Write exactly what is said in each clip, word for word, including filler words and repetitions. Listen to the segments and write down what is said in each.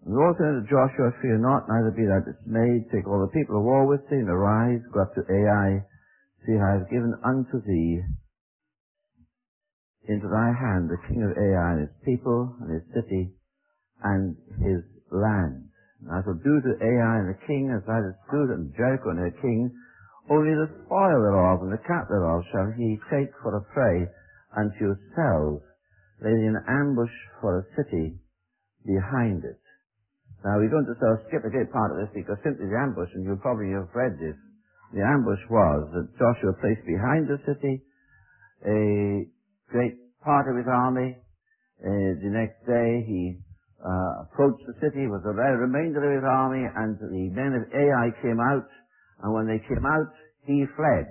And the Lord said to Joshua, fear not, neither be thou dismayed. Take all the people of war with thee, and arise, go up to Ai. See, I have given unto thee into thy hand the king of Ai, and his people, and his city, and his land. And I shall do to Ai and the king as thou didst do to Jericho and her king. Only the spoil thereof and the cap thereof shall he take for a prey unto yourselves, laying an ambush for a city behind it. Now, we don't just uh, skip a great part of this, because simply the ambush, and you'll probably have read this, the ambush was that Joshua placed behind the city a great part of his army. Uh, the next day he uh, approached the city with the remainder of his army, and the men of Ai came out, and when they came out, he fled.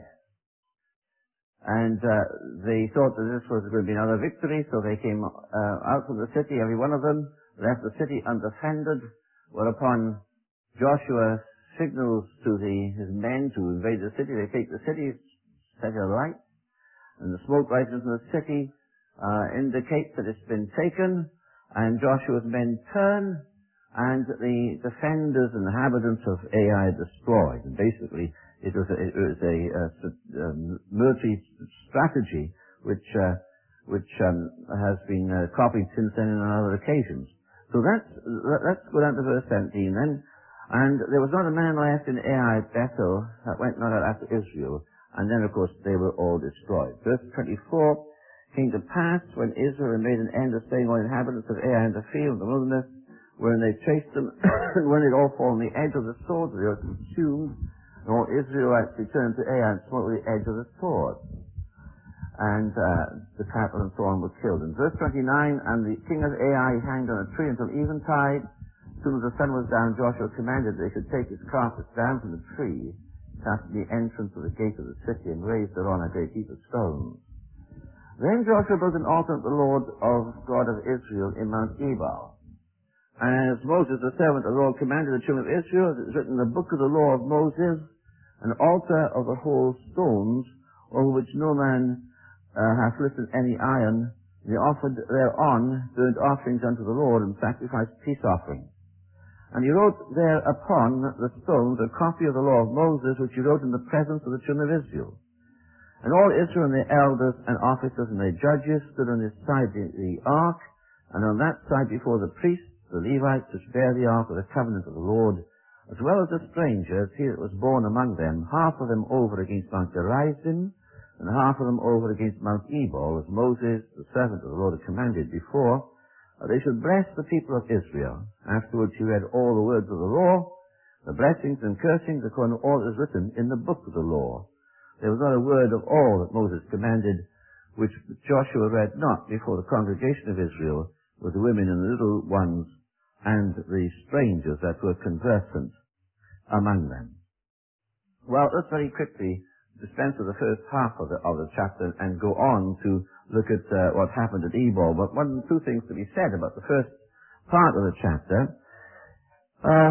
And uh, they thought that this was going to be another victory, so they came uh, out from the city, every one of them, left the city undefended, whereupon Joshua signals to the, his men to invade the city. They take the city, set it alight, and the smoke rises from the city uh, indicates that it's been taken, and Joshua's men turn, and the defenders and inhabitants of Ai are destroyed. And basically, it was a, it was a, a, a military strategy which uh, which um, has been uh, copied since then on other occasions. So that's, let's go down to verse seventeen then. And there was not a man left in Ai at Bethel that went not out after Israel. And then, of course, they were all destroyed. Verse twenty-four, came to pass when Israel had made an end of staying all inhabitants of Ai in the field, the wilderness, when they chased them, and when they'd all fallen on the edge of the sword, they were consumed, and all Israelites returned to Ai and smote with the edge of the sword. And uh, the cattle and so on were killed. In verse twenty-nine, and the king of Ai hanged on a tree until eventide. As soon as the sun was down, Joshua commanded they should take his carcass down from the tree, cast it to the entrance of the gate of the city, and raise thereon a great heap of stones. Then Joshua built an altar unto the Lord of God of Israel in Mount Ebal. And as Moses, the servant of the Lord, commanded the children of Israel, as it is written in the book of the law of Moses, an altar of the whole stones, over which no man Uh, hath lifted any iron, they offered thereon burnt offerings unto the Lord, and sacrificed peace offerings. And he wrote there upon the stones a copy of the law of Moses, which he wrote in the presence of the children of Israel. And all Israel and their elders and officers and their judges stood on this side the, the ark, and on that side before the priests, the Levites, which bear the ark of the covenant of the Lord, as well as the strangers, he that was born among them, half of them over against Mount Gerizim, and half of them over against Mount Ebal, as Moses, the servant of the Lord, had commanded before, that they should bless the people of Israel. Afterwards he read all the words of the law, the blessings and cursings according to all that is written in the book of the law. There was not a word of all that Moses commanded, which Joshua read not before the congregation of Israel, with the women and the little ones, and the strangers that were conversant among them. Well, let's very quickly dispense with the first half of the, of the chapter and go on to look at uh, what happened at Ebal. But one, two things to be said about the first part of the chapter. Uh,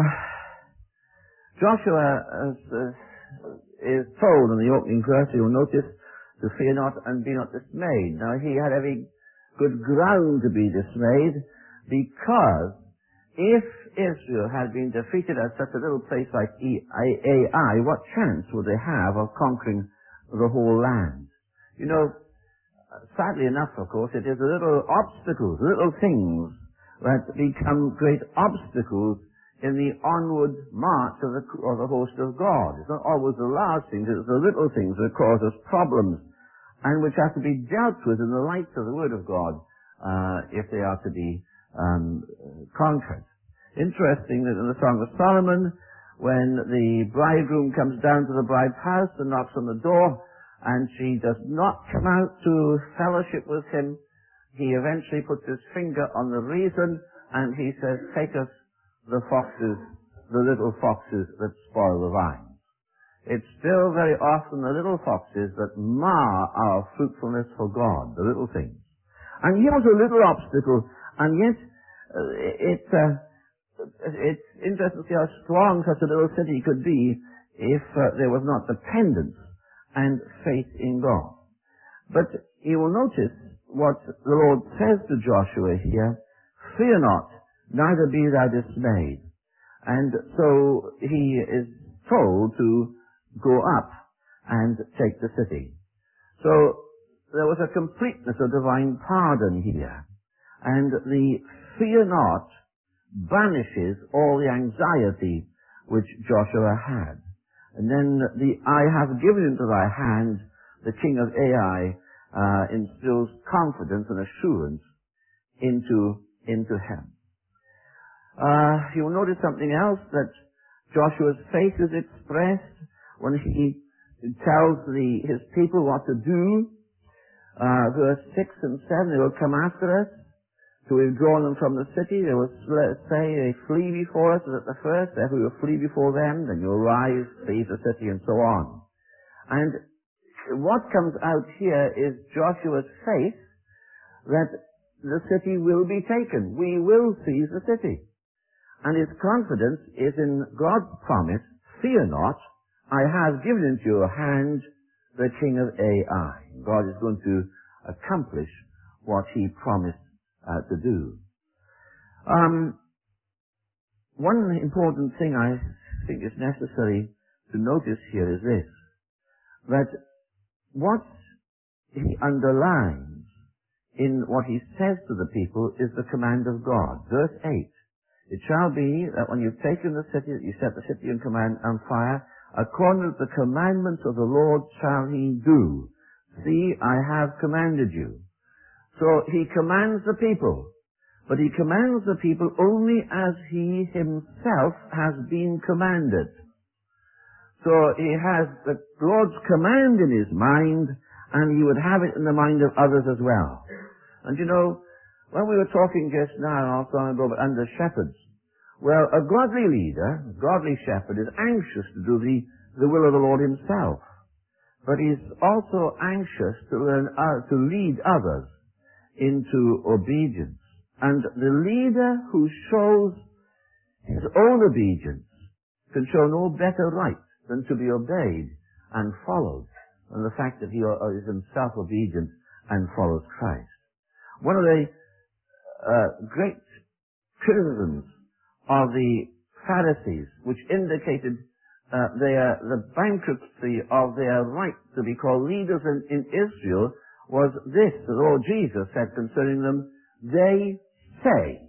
Joshua is, uh, is told in the opening verse, you'll notice, to fear not and be not dismayed. Now, he had every good ground to be dismayed, because if Israel had been defeated at such a little place like Ai, what chance would they have of conquering the whole land? You know, sadly enough, of course, it is the little obstacles, little things that become great obstacles in the onward march of the, of the host of God. It's not always the large things, it's the little things that cause us problems, and which have to be dealt with in the light of the Word of God, uh, if they are to be um, conquered. Interesting that in the Song of Solomon, when the bridegroom comes down to the bride's house and knocks on the door, and she does not come out to fellowship with him, he eventually puts his finger on the reason, and he says, take us the foxes, the little foxes that spoil the vines. It's still very often the little foxes that mar our fruitfulness for God, the little things. And here's a little obstacle, and yet uh, it... Uh, It's interesting to see how strong such a little city could be if uh, there was not dependence and faith in God. But you will notice what the Lord says to Joshua here, fear not, neither be thou dismayed. And so he is told to go up and take the city. So there was a completeness of divine pardon here. And the fear not banishes all the anxiety which Joshua had. And then the I have given into thy hand, the king of Ai, uh, instills confidence and assurance into, into him. Uh, you'll notice something else, that Joshua's faith is expressed when he tells the, his people what to do. Uh, verse six and seven, they will come after us to withdraw them from the city. They will say they flee before us as at the first, therefore we will flee before them, then you'll rise, seize the city, and so on. And what comes out here is Joshua's faith that the city will be taken. We will seize the city. And his confidence is in God's promise, fear not, I have given into your hand the king of Ai. God is going to accomplish what he promised uh, to do. Um, one important thing I think is necessary to notice here is this, that what he underlines in what he says to the people is the command of God. Verse eight, it shall be that when you've taken the city, that you set the city in command on fire, according to the commandments of the Lord shall he do. See, I have commanded you. So he commands the people, but he commands the people only as he himself has been commanded. So he has the Lord's command in his mind, and he would have it in the mind of others as well. And you know, when we were talking just now also about under shepherds, well, a godly leader, a godly shepherd, is anxious to do the, the will of the Lord himself. But he's also anxious to learn, uh, to lead others into obedience. And the leader who shows his own obedience can show no better right than to be obeyed and followed than the fact that he is himself obedient and follows Christ. One of the uh, great criticisms of the Pharisees, which indicated uh, their the bankruptcy of their right to be called leaders in, in Israel, was this: the Lord Jesus said concerning them, they say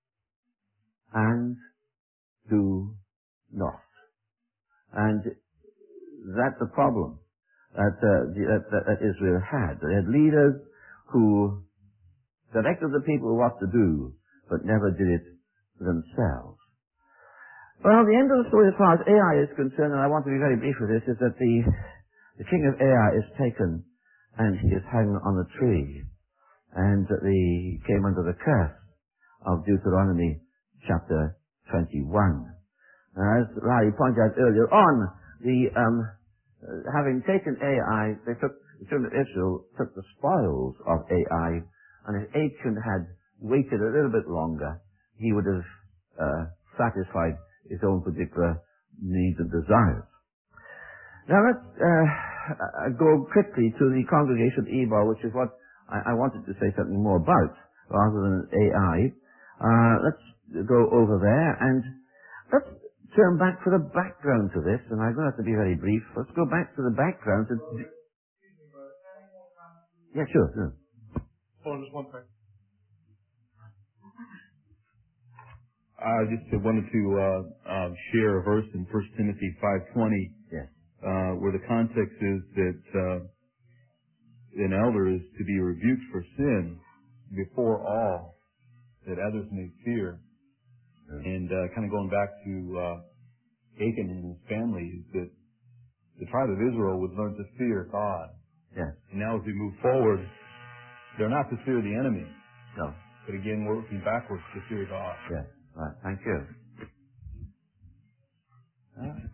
and do not. And that's the problem that, uh, the, that, that Israel had. They had leaders who directed the people what to do, but never did it themselves. Well, the end of the story as far as Ai is concerned, and I want to be very brief with this, is that the, the king of Ai is taken and he is hung on a tree, and the, he came under the curse of Deuteronomy chapter twenty-one. Now, as Larry pointed out earlier on, the, um, uh, having taken Ai, they took, the children of Israel took the spoils of Ai, and if Achan had waited a little bit longer, he would have uh, satisfied his own particular needs and desires. Now let's uh, go quickly to the congregation of Ebal, which is what I, I wanted to say something more about, rather than Ai. Uh, let's go over there, and let's turn back for the background to this, and I'm going to have to be very brief. Let's go back to the background. To... Yeah, sure. sure. Hold on just one second. I just wanted to uh, uh, share a verse in First Timothy five twenty, yes. uh, where the context is that uh, an elder is to be rebuked for sin before all, that others may fear. Yes. And uh, kind of going back to uh, Achan and his family, is that the tribe of Israel would learn to fear God. Yes. And now as we move forward, they're not to fear the enemy. No. But again, we're working backwards to fear God. Yes. Right. Thank you. Right.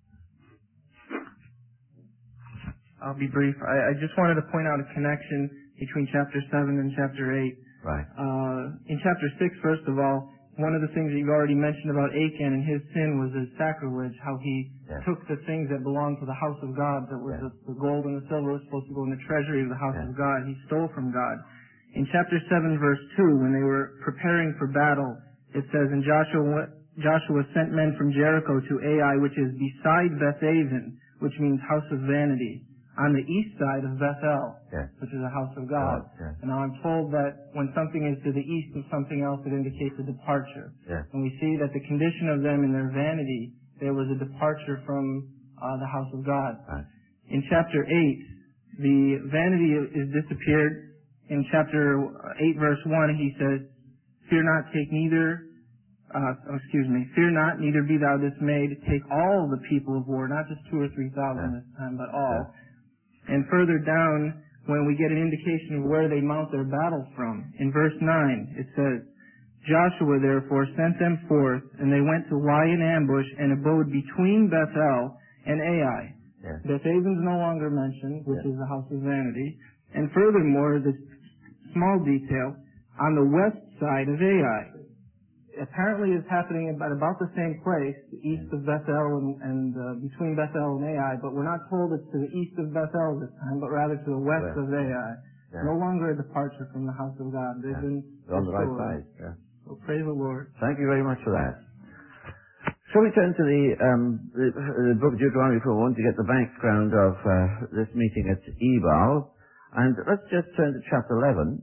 I'll be brief. I, I just wanted to point out a connection between chapter seven and chapter eight. Right. Uh, in chapter six, first of all, one of the things that you've already mentioned about Achan and his sin was his sacrilege, how he yes. took the things that belonged to the house of God, that was yes. the, the gold and the silver was supposed to go in the treasury of the house yes. of God. He stole from God. In chapter seven, verse two, when they were preparing for battle, it says, and Joshua, Joshua sent men from Jericho to Ai, which is beside Bethaven, which means house of vanity, on the east side of Bethel, yes. which is a house of God. God yes. And now I'm told that when something is to the east of something else, it indicates a departure. Yes. And we see that the condition of them in their vanity, there was a departure from uh, the house of God. Right. In chapter eight, the vanity is disappeared. In chapter eight, verse one, he says, Fear not, take neither, uh, oh, excuse me, fear not, neither be thou dismayed. Take all the people of war, not just two or three thousand yes. this time, but all. Yes. And further down, when we get an indication of where they mount their battles from, in verse nine, it says, Joshua therefore sent them forth, and they went to lie in ambush and abode between Bethel and Ai. Yes. Bethaven's no longer mentioned, which yes. is the house of vanity. And furthermore, this small detail, on the west side of Ai, apparently is happening at about the same place, east of Bethel and, and uh, between Bethel and Ai, but we're not told it's to the east of Bethel this time, but rather to the west West. of Ai. Yeah. No longer a departure from the house of God. They've yeah. been They're on the right restored. side. Yeah. So praise the Lord. Thank you very much for that. Shall we turn to the, um, the, the book of Deuteronomy for a moment to get the background of uh, this meeting at Ebal? And let's just turn to chapter eleven.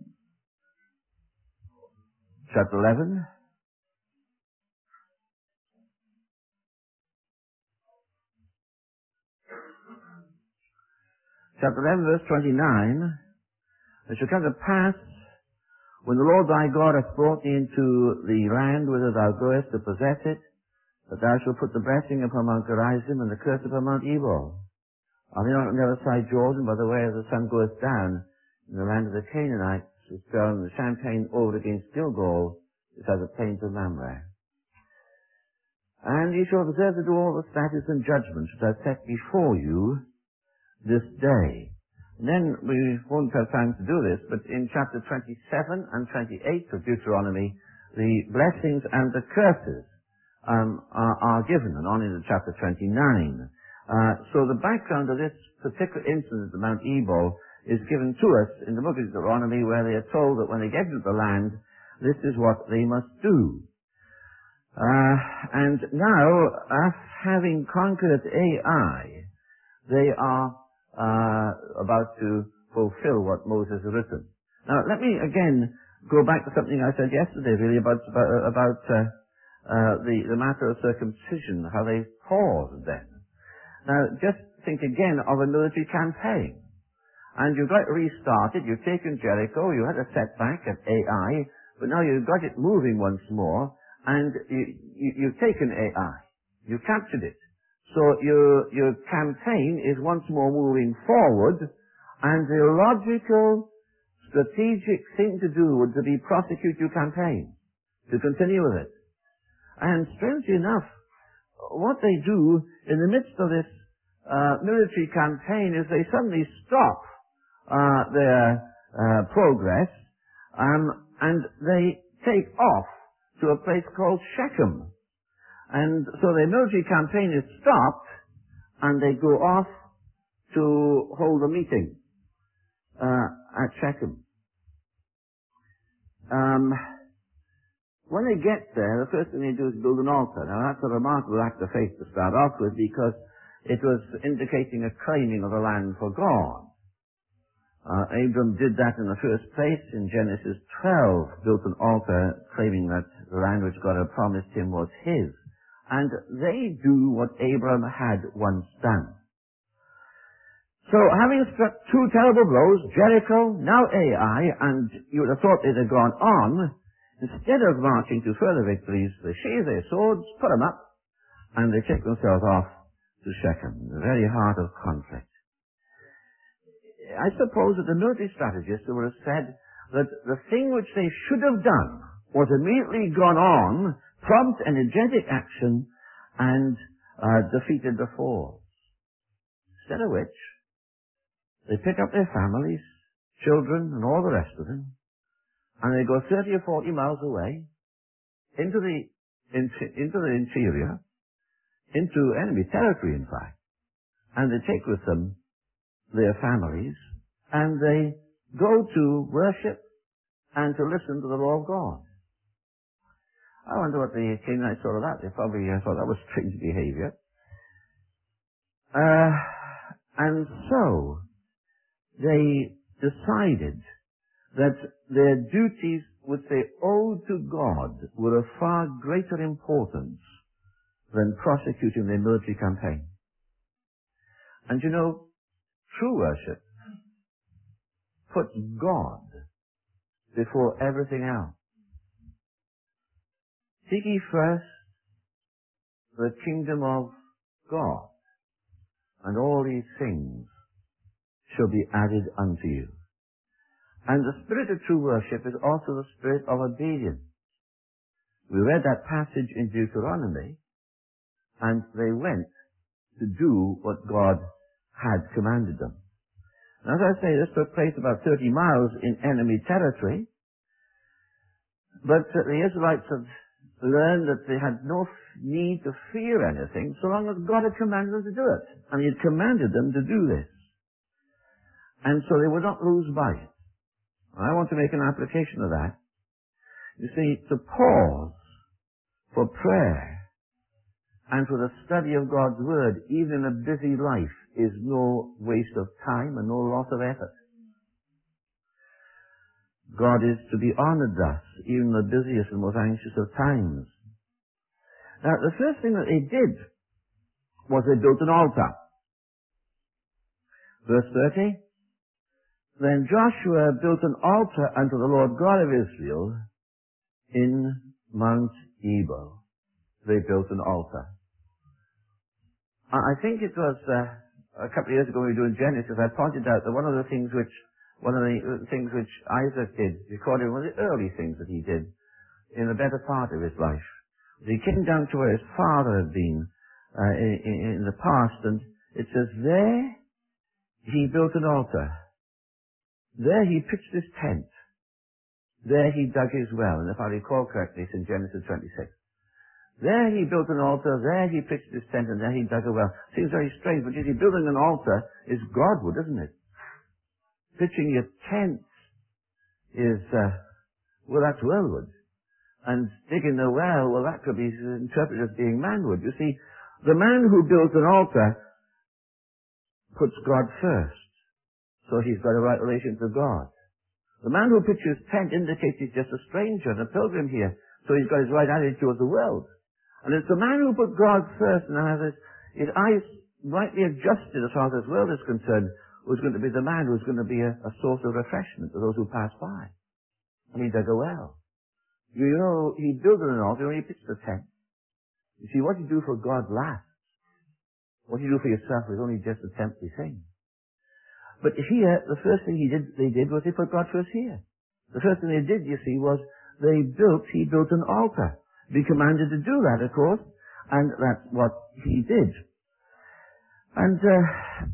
Chapter eleven. Chapter eleven, verse twenty-nine. It shall come to pass, when the Lord thy God hath brought thee into the land whither thou goest to possess it, that thou shalt put the blessing upon Mount Gerizim and the curse upon Mount Ebal. Are they not on the other side Jordan, by the way as the sun goeth down, in the land of the Canaanites, which down the Champaign over against Gilgal, which has the plains of Mamre. And ye shall observe to do all the statutes and judgments which I set before you this day. And then we won't have time to do this, but in chapter twenty-seven and twenty-eight of Deuteronomy, the blessings and the curses um, are, are given, and on into chapter twenty-nine. Uh, so the background of this particular incident at Mount Ebal is given to us in the book of Deuteronomy, where they are told that when they get into the land, this is what they must do. Uh, and now, uh, having conquered Ai, they are uh, about to fulfill what Moses has written. Now, let me again go back to something I said yesterday, really, about about, about uh, uh, the, the matter of circumcision, how they paused then. Now, just think again of a military campaign. And you've got it restarted, you've taken Jericho, you had a setback at Ai, but now you've got it moving once more, and you, you, you've taken Ai. You've captured it. So your, your campaign is once more moving forward, and the logical, strategic thing to do would to be prosecute your campaign, to continue with it. And strangely enough, what they do in the midst of this uh, military campaign is they suddenly stop uh, their uh, progress, um, and they take off to a place called Shechem. And so their military campaign is stopped, and they go off to hold a meeting uh, at Shechem. Um, when they get there, the first thing they do is build an altar. Now, that's a remarkable act of faith to start off with, because it was indicating a claiming of the land for God. Uh, Abram did that in the first place in Genesis twelve, built an altar claiming that the land which God had promised him was his. And they do what Abram had once done. So, having struck two terrible blows, Jericho, now Ai, and you would have thought they'd have gone on, instead of marching to further victories, they sheathe their swords, put them up, and they take themselves off to Shechem, the very heart of conflict. I suppose that the military strategists would have said that the thing which they should have done was immediately gone on, prompt, energetic action, and uh, defeated the foes. Instead of which, they pick up their families, children, and all the rest of them, and they go thirty or forty miles away into the into, into the interior, into enemy territory, in fact, and they take with them their families, and they go to worship and to listen to the law of God. I wonder what the Canaanites thought of that. They probably uh, thought that was strange behavior. Uh, and so, they decided that their duties which they owed to God were of far greater importance than prosecuting their military campaign. And you know, true worship puts God before everything else. Seek ye first the kingdom of God, and all these things shall be added unto you. And the spirit of true worship is also the spirit of obedience. We read that passage in Deuteronomy, and they went to do what God had commanded them. And as I say, this took place about thirty miles in enemy territory, but uh, the Israelites had learned that they had no need to fear anything so long as God had commanded them to do it. And He had commanded them to do this. And so they would not lose by it. I want to make an application of that. You see, to pause for prayer and for the study of God's Word, even in a busy life, is no waste of time and no loss of effort. God is to be honored thus, even in the busiest and most anxious of times. Now, the first thing that they did was they built an altar. Verse thirty, then Joshua built an altar unto the Lord God of Israel in Mount Ebal. They built an altar. I think it was uh, a couple of years ago when we were doing Genesis, I pointed out that one of the things which one of the things which Isaac did, recorded one of the early things that he did in the better part of his life. He came down to where his father had been uh, in, in the past, and it says, there he built an altar. There he pitched his tent. There he dug his well. And if I recall correctly, it's in Genesis twenty-six. There he built an altar, there he pitched his tent, and there he dug a well. Seems very strange, but you see, building an altar is Godward, isn't it? Pitching your tent is, uh, well, that's worldward. And digging the well, well, that could be interpreted as being manward. You see, the man who builds an altar puts God first. So he's got a right relation to God. The man who pitches tent indicates he's just a stranger and a pilgrim here. So he's got his right attitude towards the world. And it's the man who put God first and has his, his eyes rightly adjusted as far as this world is concerned, who's going to be the man who's going to be a, a source of refreshment to those who pass by. And he dug a well. You know, he built an altar when he pitched a tent. You see, what you do for God lasts. What you do for yourself is only just a temporary thing. But here, the first thing he did, they did was they put God first here. The first thing they did, you see, was they built, he built an altar. Be commanded to do that, of course, and that's what he did. And uh,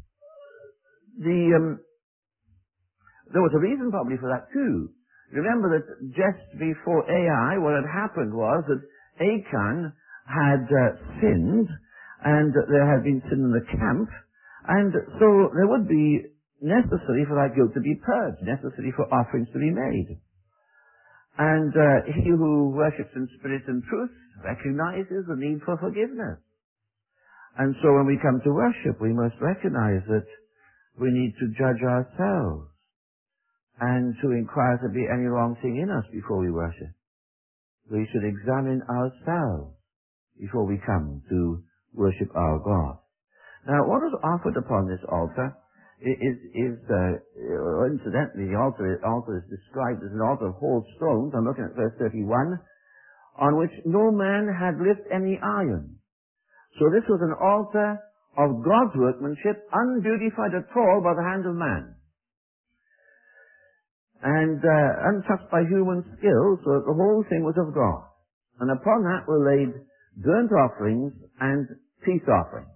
the um, there was a reason probably for that too. Remember that just before Ai, what had happened was that Achan had uh, sinned, and there had been sin in the camp, and so there would be necessary for that guilt to be purged, necessary for offerings to be made. And uh, he who worships in spirit and truth recognizes the need for forgiveness. And so when we come to worship, we must recognize that we need to judge ourselves and to inquire if there be any wrong thing in us before we worship. We should examine ourselves before we come to worship our God. Now, what is offered upon this altar is, is uh, incidentally, the altar, altar is described as an altar of whole stones. I'm looking at verse thirty-one, on which no man had lift any iron. So this was an altar of God's workmanship, unbeautified at all by the hand of man, and uh, untouched by human skill, so that the whole thing was of God. And upon that were laid burnt offerings and peace offerings.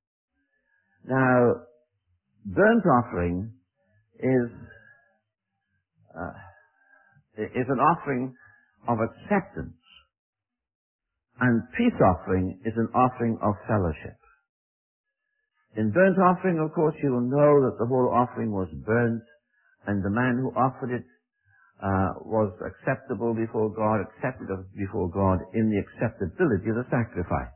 Now, burnt offering is uh, is an offering of acceptance, and peace offering is an offering of fellowship. In burnt offering, of course, you will know that the whole offering was burnt, and the man who offered it uh, was acceptable before God, accepted before God in the acceptability of the sacrifice.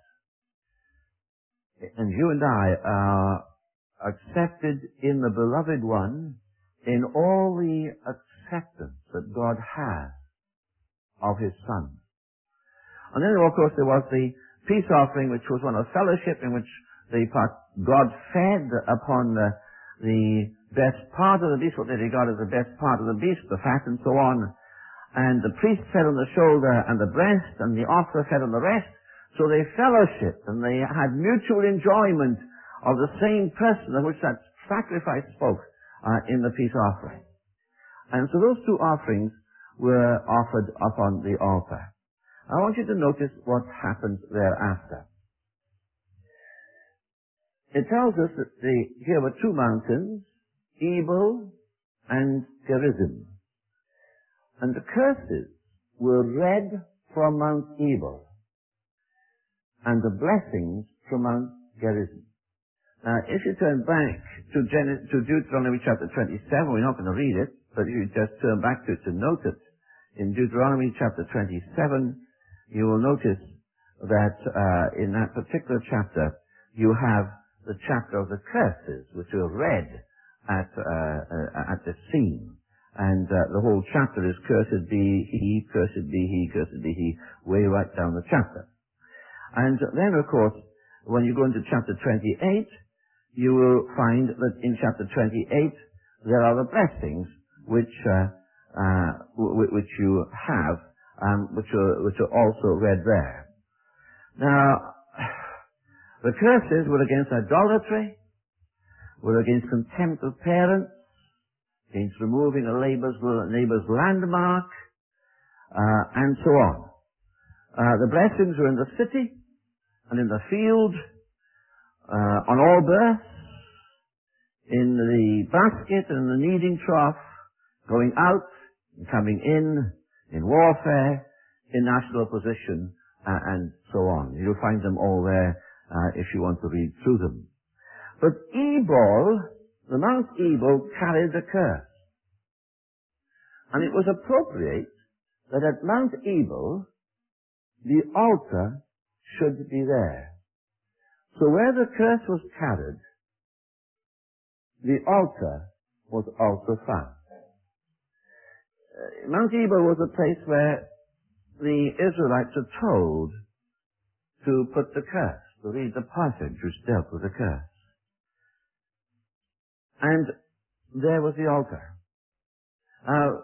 And you and I are accepted in the Beloved One in all the acceptance that God has of His Son. And then, of course, there was the peace offering, which was one of fellowship, in which the part, God fed upon the, the best part of the beast, what they regard as the best part of the beast, the fat and so on. And the priest fed on the shoulder and the breast, and the offerer fed on the rest. So they fellowshiped, and they had mutual enjoyment of the same person of which that sacrifice spoke uh, in the peace offering. And so those two offerings were offered upon the altar. I want you to notice what happened thereafter. It tells us that the, here were two mountains, Ebal and Gerizim. And the curses were read from Mount Ebal, and the blessings from Mount Gerizim. Now, if you turn back to, Gen- to Deuteronomy chapter twenty-seven, we're not going to read it, but if you just turn back to it to note it, in Deuteronomy chapter twenty-seven, you will notice that uh, in that particular chapter, you have the chapter of the curses, which are read at uh, uh, at the scene. And uh, the whole chapter is cursed be he, cursed be he, cursed be he, way right down the chapter. And then, of course, when you go into chapter twenty-eight, you will find that in chapter twenty-eight, there are the blessings which uh, uh, w- which you have, um, which are which are also read there. Now, the curses were against idolatry, were against contempt of parents, against removing a neighbor's, neighbor's landmark, uh, and so on. Uh, the blessings were in the city and in the field, uh, on all births, in the basket and in the kneading trough, going out and coming in, in warfare, in national opposition, uh, and so on. You'll find them all there uh, if you want to read through them. But Ebal, the Mount Ebal, carried the curse. And it was appropriate that at Mount Ebal, the altar should be there. So where the curse was carried, the altar was also found. Uh, Mount Ebal was a place where the Israelites are told to put the curse, to read the passage which dealt with the curse. And there was the altar. Now,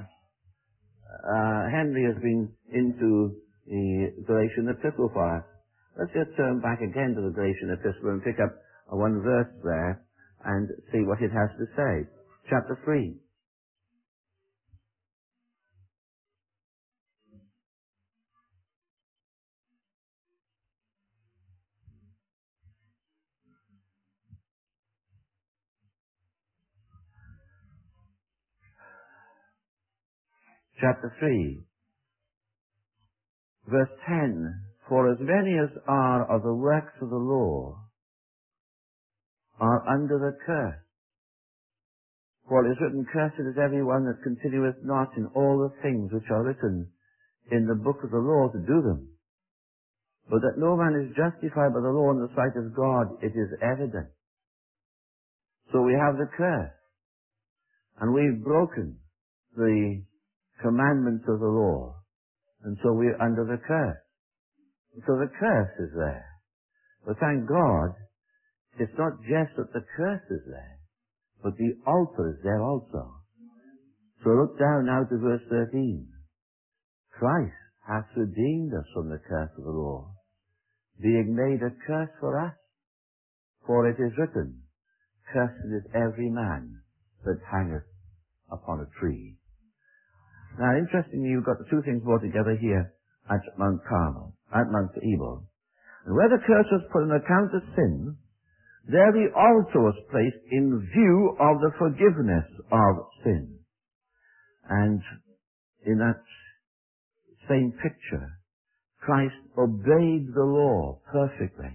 uh, Henry has been into the Galatian epistle for us. Let's just turn back again to the Galatian epistle and pick up uh, one verse there and see what it has to say. Chapter three. Chapter three, verse ten, for as many as are of the works of the law are under the curse. For it is written, cursed is everyone that continueth not in all the things which are written in the book of the law to do them. But that no man is justified by the law in the sight of God, it is evident. So we have the curse, and we've broken the commandments of the law, and so we're under the curse. So the curse is there. But thank God, it's not just that the curse is there, but the altar is there also. So look down now to verse thirteen. Christ hath redeemed us from the curse of the law, being made a curse for us. For it is written, cursed is every man that hangeth upon a tree. Now, interestingly, you've got the two things brought together here at Mount Carmel, at Mount Ebal. And where the curse was put on account of sin, there the altar was placed in view of the forgiveness of sin. And in that same picture, Christ obeyed the law perfectly.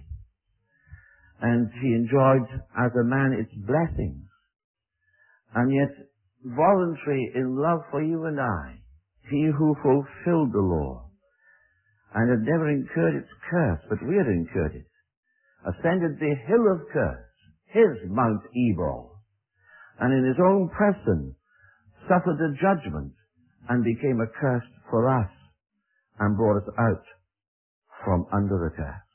And he enjoyed as a man its blessings. And yet voluntary in love for you and I, he who fulfilled the law and had never incurred its curse, but we had incurred it, ascended the hill of curse, his Mount Ebal, and in his own person suffered the judgment and became a curse for us and brought us out from under the curse.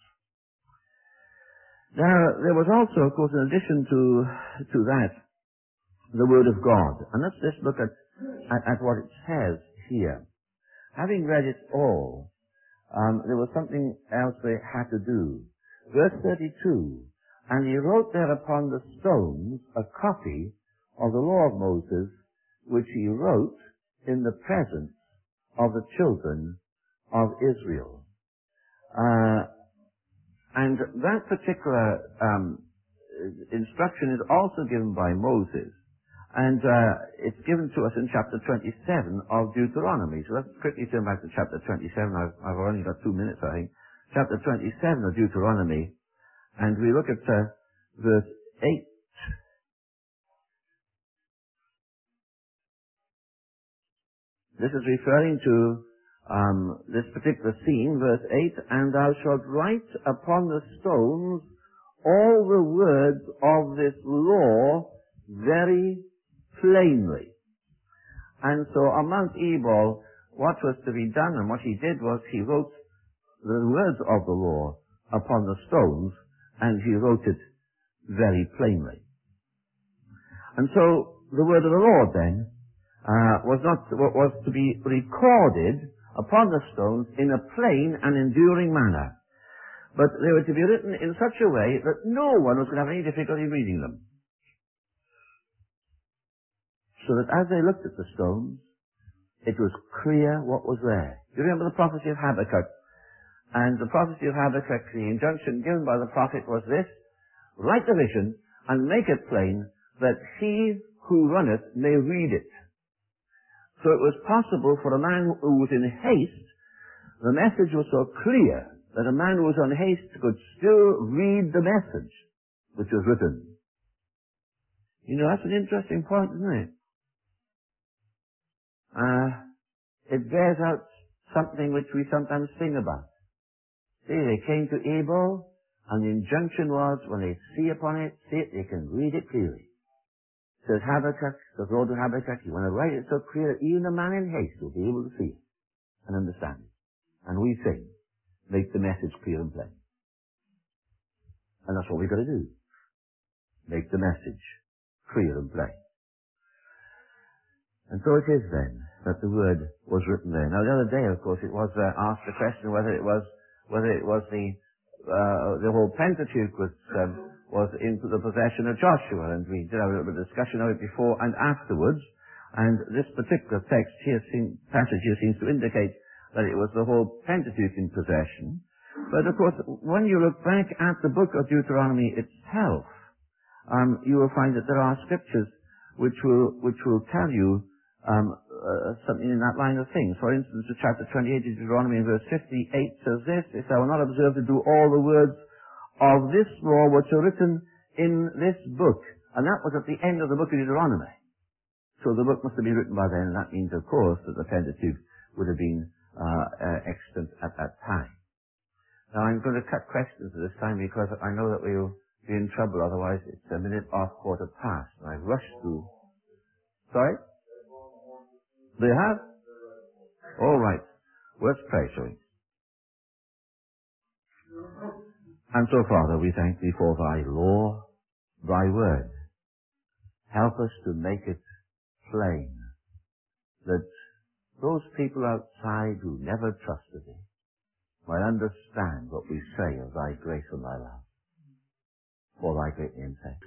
Now, there was also, of course, in addition to, to that, the Word of God. And let's just look at, at, at what it says here. Having read it all, um, there was something else they had to do. Verse thirty-two, and he wrote there upon the stones a copy of the law of Moses, which he wrote in the presence of the children of Israel. Uh, and that particular um, instruction is also given by Moses. And uh, it's given to us in chapter twenty-seven of Deuteronomy. So let's quickly turn back to chapter twenty-seven. I've, I've only got two minutes, I think. Chapter twenty-seven of Deuteronomy. And we look at uh, verse eight. This is referring to um, this particular scene, verse eight. And thou shalt write upon the stones all the words of this law very plainly. And so on Mount Ebal, what was to be done and what he did was he wrote the words of the law upon the stones, and he wrote it very plainly. And so the word of the Lord then uh, was not was to be recorded upon the stones in a plain and enduring manner, but they were to be written in such a way that no one was going to have any difficulty reading them. So that as they looked at the stones, it was clear what was there. You remember the prophecy of Habakkuk? And the prophecy of Habakkuk, the injunction given by the prophet was this: write the vision and make it plain, that he who runneth may read it. So it was possible for a man who was in haste, the message was so clear that a man who was in haste could still read the message which was written. You know, that's an interesting point, isn't it? Uh, it bears out something which we sometimes sing about. See, they came to Abel, and the injunction was, when they see upon it, see it, they can read it clearly. Says Habakkuk, says Lord to Habakkuk, you want to write it so clear that even a man in haste will be able to see it and understand it. And we sing, make the message clear and plain. And that's what we've got to do. Make the message clear and plain. And so it is then that the word was written there. Now the other day, of course, it was uh, asked the question whether it was whether it was the uh, the whole Pentateuch was um, was into the possession of Joshua, and we did have a little bit of discussion of it before and afterwards. And this particular text here, seem, passage here, seems to indicate that it was the whole Pentateuch in possession. But of course, when you look back at the book of Deuteronomy itself, um, you will find that there are scriptures which will which will tell you Um, uh, something in that line of things. For instance, in chapter twenty-eight of Deuteronomy in verse fifty-eight says this: if thou wilt not observe to do all the words of this law which are written in this book. And that was at the end of the book of Deuteronomy. So the book must have been written by then, and that means, of course, that the Pentateuch would have been uh, uh, extant at that time. Now, I'm going to cut questions at this time because I know that we'll be in trouble, otherwise it's a minute off quarter past. And I've rushed through. Sorry? Do you have? All right. Let's pray, shall we? And so, Father, we thank Thee for Thy law, Thy word. Help us to make it plain that those people outside who never trusted Thee might understand what we say of Thy grace and Thy love. For Thy great name's sake.